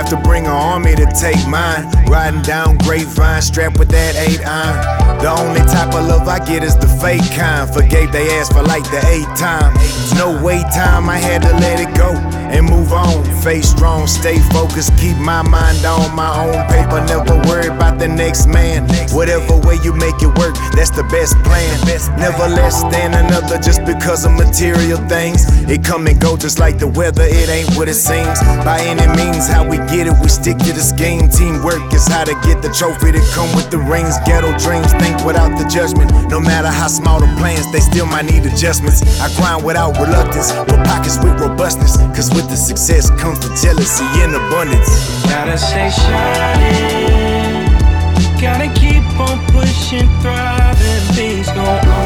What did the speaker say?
have to bring an army to take mine. Riding down Grapevine, strapped with that 8-iron. The only type of love I get is the fake kind. Forgave they ass for like the 8th time. No wait time, I had to let it go and move on. Face strong, stay focused, keep my mind on my own paper. Never worry about the next man. Whatever way you make it work, that's the best plan. Never less than another just because of material things. It come and go just like the weather, it ain't what it seems. By any means, how we get it, we stick to the scheme. Teamwork is how to get the trophy that come with the rings. Ghetto dreams, think without the judgment. No matter how small the plans, they still might need adjustments. I grind without reluctance, with pockets with robustness. Cause with the success comes the jealousy in abundance. Gotta stay shining, gotta keep on pushing, thriving. Things go on.